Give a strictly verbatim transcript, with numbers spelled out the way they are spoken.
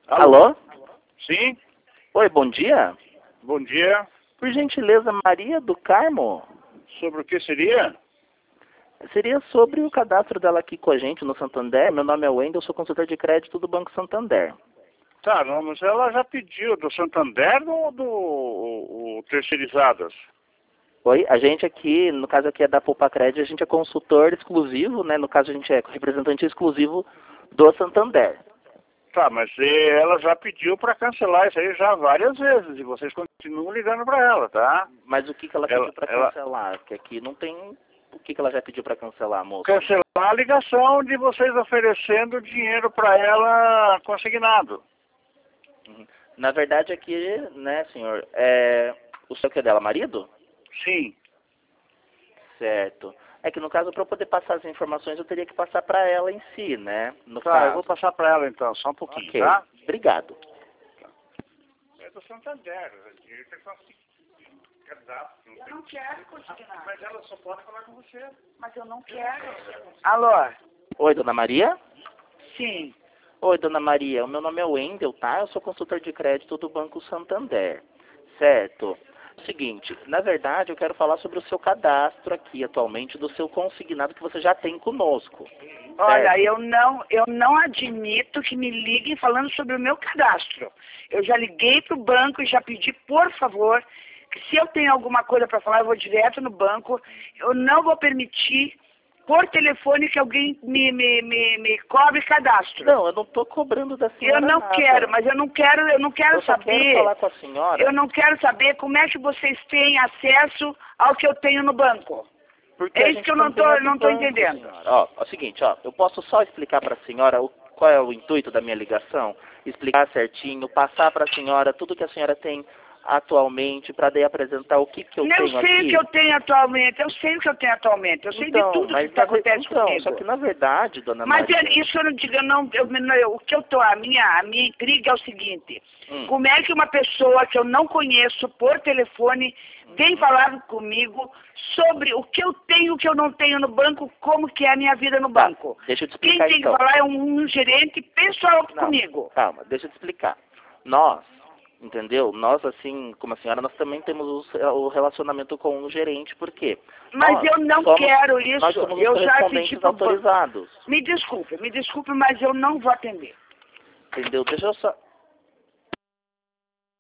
Alô? Alô? Sim, Oi, bom dia. bom dia. Por gentileza, Maria do Carmo. Sobre o que seria? Seria sobre o cadastro dela aqui com a gente no Santander. Meu nome é Wendel, sou consultor de crédito do Banco Santander. Tá, não, mas ela já pediu do Santander ou do o, o Terceirizadas? Oi, a gente aqui, no caso aqui é da Poupa Crédito, a gente é consultor exclusivo, né? No caso a gente é representante exclusivo do Santander. Tá, mas eh, ela já pediu para cancelar isso aí já várias vezes e vocês continuam ligando para ela, tá? Mas o que, que ela Ela- pediu para ela- cancelar? Que aqui não tem... O que, que ela já pediu para cancelar, moça? Cancelar a ligação de vocês oferecendo dinheiro para ela consignado. Uhum. Na verdade aqui, né, senhor, é... o seu que é dela, marido? Sim. Certo. É que no caso, para eu poder passar as informações, eu teria que passar para ela em si, né? No Tá, caso. eu vou passar para ela então, só um pouquinho, Ok. tá? Obrigado. É do Santander, dinheiro que Eu não quero consignar. mas ela só pode falar com você. Mas eu não quero. Alô? Oi, dona Maria? Sim. Oi, dona Maria. O meu nome é Wendel, tá? Eu sou consultor de crédito do Banco Santander. Certo. Seguinte, na verdade, eu quero falar sobre o seu cadastro aqui atualmente, do seu consignado que você já tem conosco. Olha, certo? eu não, eu não admito que me liguem falando sobre o meu cadastro. Eu já liguei para o banco e já pedi, por favor, que se eu tenho alguma coisa para falar, eu vou direto no banco. Eu não vou permitir, por telefone, que alguém me, me, me, me cobre cadastro. Não, eu não estou cobrando da senhora Eu não nada. quero, mas eu não quero, eu não quero Eu só saber. quero falar com a senhora. Eu não quero saber como é que vocês têm acesso ao que eu tenho no banco. Porque É a isso gente que eu não também tô- é do não tô banco, entendendo. senhora. Ó, é o seguinte, ó, eu posso só explicar para a senhora o, qual é o intuito da minha ligação, explicar certinho, passar para a senhora tudo que a senhora tem atualmente, para daí apresentar o que que eu Eu tenho sei aqui. o que eu tenho atualmente, eu sei o que eu tenho atualmente, eu sei então, de tudo mas que tá na ver- acontece então, comigo. só que na verdade, dona Mas Maria... é, isso eu não digo, eu não, eu, eu- o que eu tô, a minha, a minha intriga é o seguinte, Hum. como é que uma pessoa que eu não conheço por telefone vem falar comigo sobre o que eu tenho e o que eu não tenho no banco, como que é a minha vida no Tá, banco? deixa eu te Quem explicar tem então. que falar é um, um gerente pessoal Não, comigo. calma, deixa eu te explicar. Nós, entendeu? Nós, assim, como a senhora, nós também temos o o relacionamento com o gerente, por quê? Mas Nós eu não somos- quero isso, Nós somos eu os já correspondentes pedi pro banco. autorizados, Me desculpe, me desculpe, mas eu não vou atender. entendeu? Deixa eu só...